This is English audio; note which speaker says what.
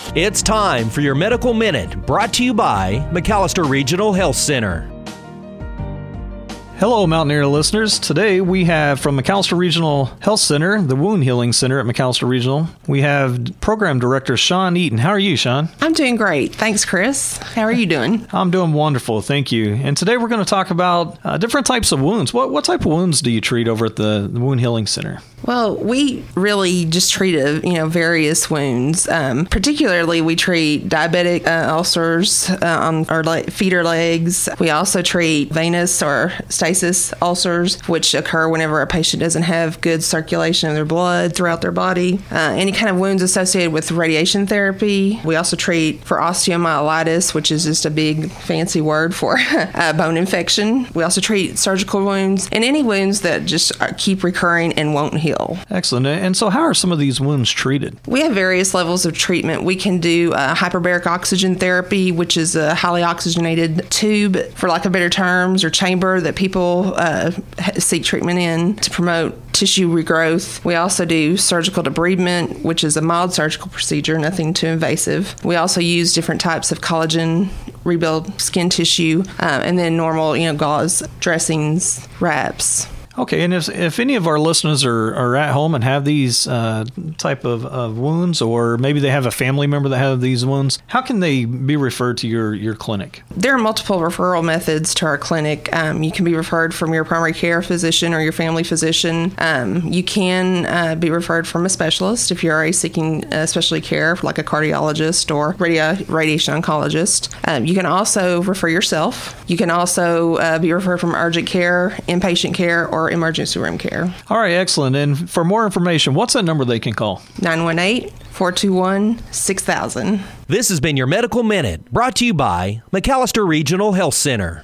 Speaker 1: It's time for your Medical Minute, brought to you by McAllister Regional Health Center.
Speaker 2: Hello, Mountaineer listeners. Today we have from McAllister Regional Health Center, the Wound Healing Center at McAllister Regional, we have Program Director Sean Eaton. How are you, Sean?
Speaker 3: I'm doing great. Thanks, Chris. How are you doing?
Speaker 2: I'm doing wonderful. Thank you. And today we're going to talk about different types of wounds. What type of wounds do you treat over at the Wound Healing Center?
Speaker 3: Well, we really just treat various wounds. Particularly, we treat diabetic ulcers on our feet or legs. We also treat venous or stasis ulcers, which occur whenever a patient doesn't have good circulation of their blood throughout their body. Any kind of wounds associated with radiation therapy. We also treat for osteomyelitis, which is just a big fancy word for bone infection. We also treat surgical wounds and any wounds that just keep recurring and won't heal.
Speaker 2: Excellent. And so how are some of these wounds treated?
Speaker 3: We have various levels of treatment. We can do hyperbaric oxygen therapy, which is a highly oxygenated tube, for lack of better terms, or chamber that people seek treatment in to promote tissue regrowth. We also do surgical debridement, which is a mild surgical procedure, nothing too invasive. We also use different types of collagen, rebuild skin tissue, and then normal, gauze, dressings, wraps.
Speaker 2: Okay, and if any of our listeners are at home and have these type of wounds, or maybe they have a family member that have these wounds, how can they be referred to your clinic?
Speaker 3: There are multiple referral methods to our clinic. You can be referred from your primary care physician or your family physician. You can be referred from a specialist if you're already seeking specialty care, like a cardiologist or radiation oncologist. You can also refer yourself. You can also be referred from urgent care, inpatient care, or emergency room care.
Speaker 2: All right, excellent. And for more information, what's that number they can call?
Speaker 3: 918-421-6000.
Speaker 1: This has been your Medical Minute, brought to you by McAllister Regional Health Center.